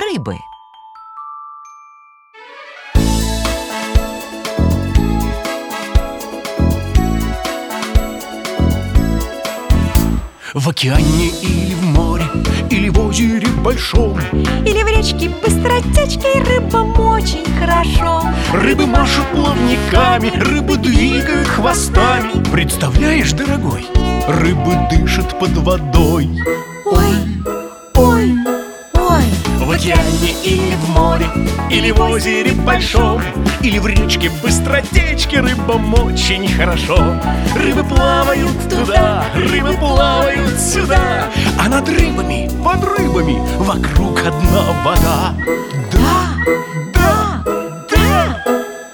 рыбы. В океане или в море, или в озере большом, или в речке быстротечке рыбам очень хорошо. рыбы машут плавниками, рыбы двигают хвостами. Представляешь, дорогой, рыбы дышат под водой. Ой, ой, ой. В океане или в море, или в озере большом, или в речке быстротечке рыбам очень хорошо. Рыбы плавают туда, рыбы плавают сюда, а над рыбами, под рыбами вокруг одна вода. Да, да, да.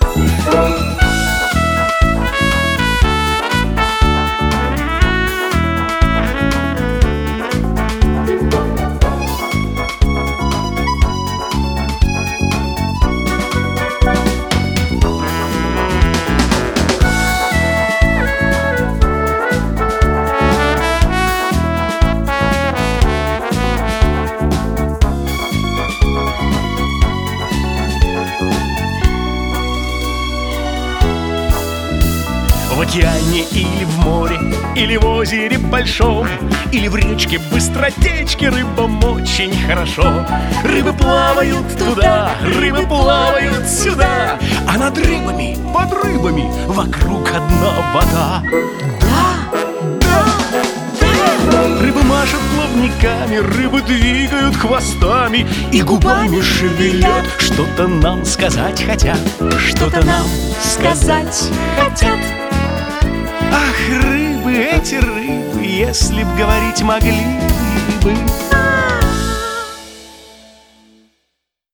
В океане или в море, или в озере большом, или в речке быстротечке рыбам очень хорошо. Рыбы плавают туда, рыбы плавают сюда, а над рыбами, под рыбами вокруг одна вода. Да, да, да. Рыбы машут плавниками, рыбы двигают хвостами и губами шевелят. Что-то нам сказать хотят, что-то нам сказать хотят. Ах, рыбы, эти рыбы, если б говорить могли бы.